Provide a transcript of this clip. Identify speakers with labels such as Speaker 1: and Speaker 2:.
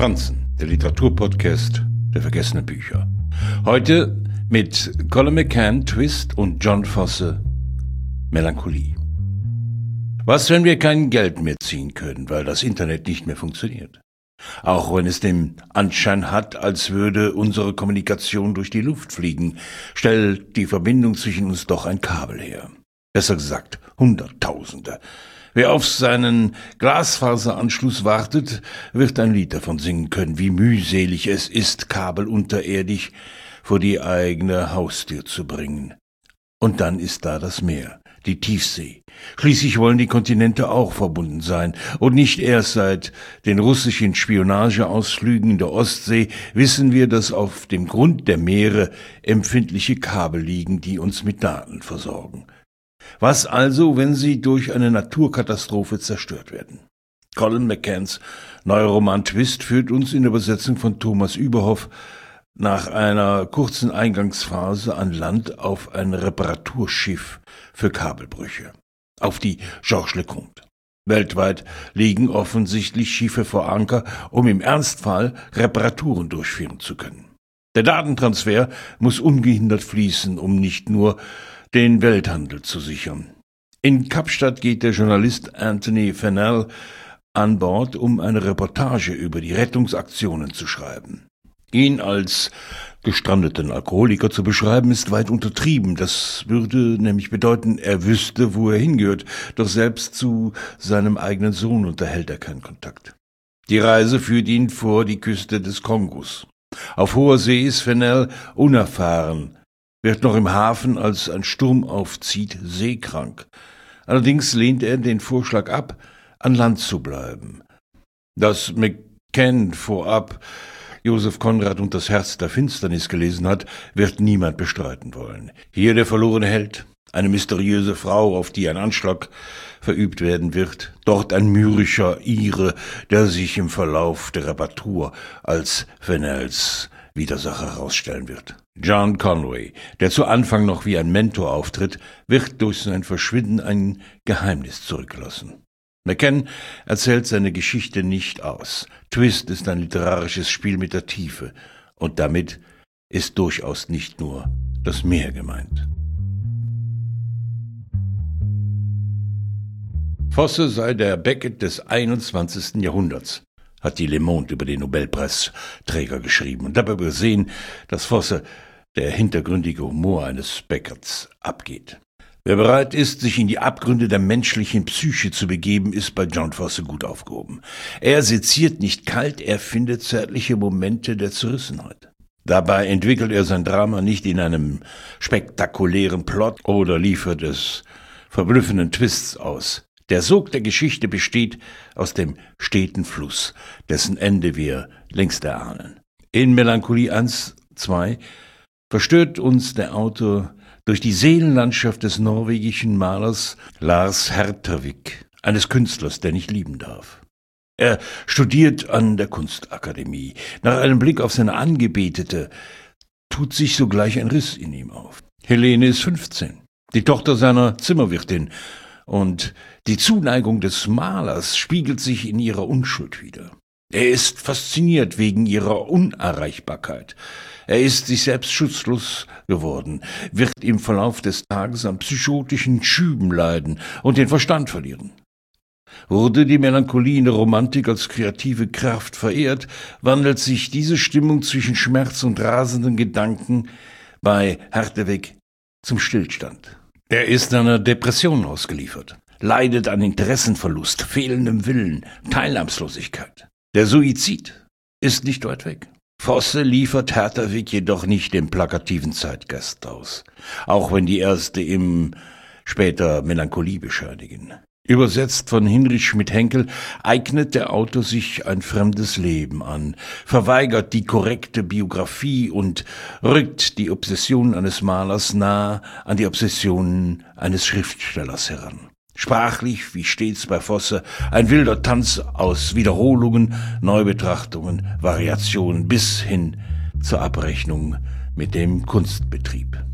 Speaker 1: Franzen, der Literaturpodcast der vergessenen Bücher. Heute mit Colin McCann, Twist und John Fosse, Melancholie. Was, wenn wir kein Geld mehr ziehen können, weil das Internet nicht mehr funktioniert? Auch wenn es den Anschein hat, als würde unsere Kommunikation durch die Luft fliegen, stellt die Verbindung zwischen uns doch ein Kabel her. Besser gesagt, Hunderttausende. Wer auf seinen Glasfaseranschluss wartet, wird ein Lied davon singen können, wie mühselig es ist, Kabel unterirdisch vor die eigene Haustür zu bringen. Und dann ist da das Meer, die Tiefsee. Schließlich wollen die Kontinente auch verbunden sein. Und nicht erst seit den russischen Spionageausflügen in der Ostsee wissen wir, dass auf dem Grund der Meere empfindliche Kabel liegen, die uns mit Daten versorgen. Was also, wenn sie durch eine Naturkatastrophe zerstört werden? Colin McCanns neuer Roman Twist führt uns in der Übersetzung von Thomas Überhoff nach einer kurzen Eingangsphase an Land auf ein Reparaturschiff für Kabelbrüche, auf die Georges Lecomte. Weltweit liegen offensichtlich Schiffe vor Anker, um im Ernstfall Reparaturen durchführen zu können. Der Datentransfer muss ungehindert fließen, um nicht nur den Welthandel zu sichern. In Kapstadt geht der Journalist Anthony Fennell an Bord, um eine Reportage über die Rettungsaktionen zu schreiben. Ihn als gestrandeten Alkoholiker zu beschreiben, ist weit untertrieben. Das würde nämlich bedeuten, er wüsste, wo er hingehört, doch selbst zu seinem eigenen Sohn unterhält er keinen Kontakt. Die Reise führt ihn vor die Küste des Kongos. Auf hoher See ist Fennell unerfahren, wird noch im Hafen, als ein Sturm aufzieht, seekrank. Allerdings lehnt er den Vorschlag ab, an Land zu bleiben. Dass McCann vorab Joseph Conrad und das Herz der Finsternis gelesen hat, wird niemand bestreiten wollen. Hier der verlorene Held, eine mysteriöse Frau, auf die ein Anschlag verübt werden wird, dort ein mürrischer Ire, der sich im Verlauf der Reparatur als Fennells Widersacher herausstellen wird. John Conway, der zu Anfang noch wie ein Mentor auftritt, wird durch sein Verschwinden ein Geheimnis zurückgelassen. McCann erzählt seine Geschichte nicht aus. Twist ist ein literarisches Spiel mit der Tiefe. Und damit ist durchaus nicht nur das Meer gemeint. Fosse sei der Beckett des 21. Jahrhunderts, hat die Le Monde über den Nobelpreisträger geschrieben und dabei übersehen, dass Fosse der hintergründige Humor eines Becketts abgeht. Wer bereit ist, sich in die Abgründe der menschlichen Psyche zu begeben, ist bei John Fosse gut aufgehoben. Er seziert nicht kalt, er findet zärtliche Momente der Zerrissenheit. Dabei entwickelt er sein Drama nicht in einem spektakulären Plot oder liefert es verblüffenden Twists aus. Der Sog der Geschichte besteht aus dem steten Fluss, dessen Ende wir längst erahnen. In Melancholie 1-2 verstört uns der Autor durch die Seelenlandschaft des norwegischen Malers Lars Hertervik, eines Künstlers, der nicht lieben darf. Er studiert an der Kunstakademie. Nach einem Blick auf seine Angebetete tut sich sogleich ein Riss in ihm auf. Helene ist 15, die Tochter seiner Zimmerwirtin, und die Zuneigung des Malers spiegelt sich in ihrer Unschuld wider. Er ist fasziniert wegen ihrer Unerreichbarkeit. Er ist sich selbst schutzlos geworden, wird im Verlauf des Tages an psychotischen Schüben leiden und den Verstand verlieren. Wurde die Melancholie in der Romantik als kreative Kraft verehrt, wandelt sich diese Stimmung zwischen Schmerz und rasenden Gedanken bei Hertervik zum Stillstand. Er ist einer Depression ausgeliefert, leidet an Interessenverlust, fehlendem Willen, Teilnahmslosigkeit. Der Suizid ist nicht weit weg. Fosse liefert Hertervik jedoch nicht den plakativen Zeitgeist aus, auch wenn die Erste ihm später Melancholie bescheinigen. Übersetzt von Hinrich Schmidt-Henkel eignet der Autor sich ein fremdes Leben an, verweigert die korrekte Biografie und rückt die Obsessionen eines Malers nahe an die Obsessionen eines Schriftstellers heran. Sprachlich, wie stets bei Fosse, ein wilder Tanz aus Wiederholungen, Neubetrachtungen, Variationen bis hin zur Abrechnung mit dem Kunstbetrieb.